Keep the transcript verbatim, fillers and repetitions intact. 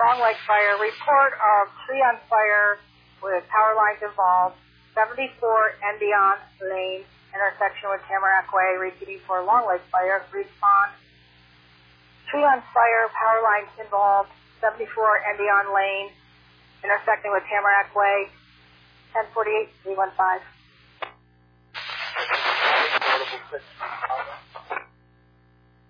Long Lake Fire. Report of tree on fire with power lines involved. seventy-four Endion Lane, intersection with Tamarack Way. Repeating for Long Lake Fire. Respond. Tree on fire, power lines involved. seventy-four Endion Lane, intersecting with Tamarack Way. ten forty-eight, three one five.